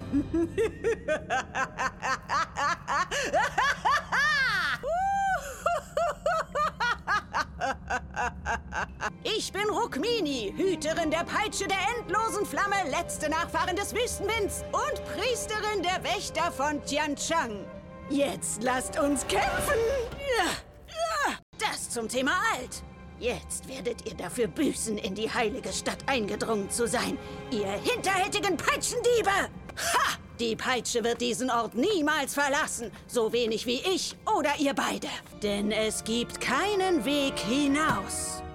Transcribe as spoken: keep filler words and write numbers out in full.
Ich bin Rukmini, Hüterin der Peitsche der endlosen Flamme, letzte Nachfahrin des Wüstenwinds und Priesterin der Wächter von Tianchang. Jetzt lasst uns kämpfen! Das zum Thema Alt. Jetzt werdet ihr dafür büßen, in die heilige Stadt eingedrungen zu sein, ihr hinterhältigen Peitschendiebe! Ha! Die Peitsche wird diesen Ort niemals verlassen, so wenig wie ich oder ihr beide. Denn es gibt keinen Weg hinaus.